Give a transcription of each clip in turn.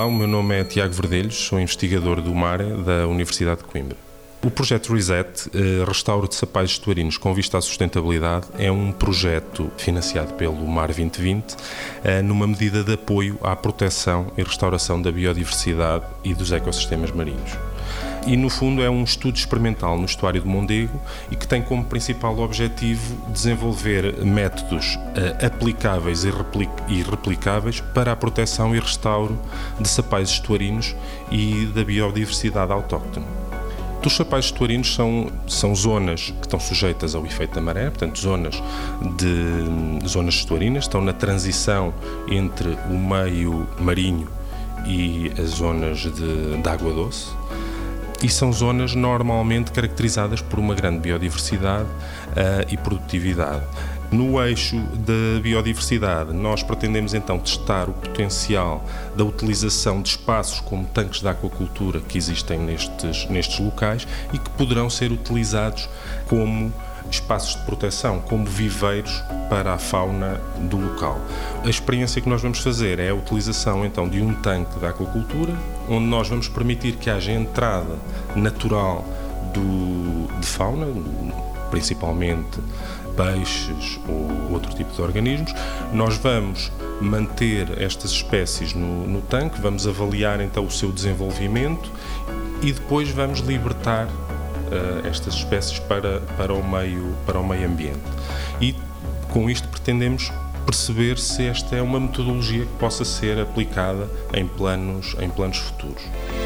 Olá, o meu nome é Tiago Verdelhos, sou investigador do mar da Universidade de Coimbra. O projeto RESET, Restauro de Sapais Estuarinos com vista à sustentabilidade, é um projeto financiado pelo Mar 2020 numa medida de apoio à proteção e restauração da biodiversidade e dos ecossistemas marinhos. E, no fundo, é um estudo experimental no estuário do Mondego e que tem como principal objetivo desenvolver métodos aplicáveis e replicáveis para a proteção e restauro de sapais estuarinos e da biodiversidade autóctone. Os sapais estuarinos são zonas que estão sujeitas ao efeito da maré, portanto, zonas estuarinas, estão na transição entre o meio marinho e as zonas de água doce. E são zonas normalmente caracterizadas por uma grande biodiversidade e produtividade. No eixo da biodiversidade, nós pretendemos então testar o potencial da utilização de espaços como tanques de aquacultura que existem nestes locais e que poderão ser utilizados como espaços de proteção, como viveiros para a fauna do local. A experiência que nós vamos fazer é a utilização então de um tanque de aquacultura, onde nós vamos permitir que haja entrada natural de fauna, principalmente peixes ou outro tipo de organismos. Nós vamos manter estas espécies no tanque, vamos avaliar então o seu desenvolvimento e depois vamos libertar estas espécies para o meio ambiente. E com isto pretendemos perceber se esta é uma metodologia que possa ser aplicada em planos futuros.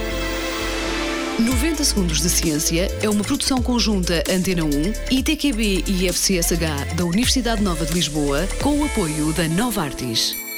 90 Segundos de Ciência é uma produção conjunta Antena 1, ITQB e FCSH da Universidade Nova de Lisboa, com o apoio da Novartis.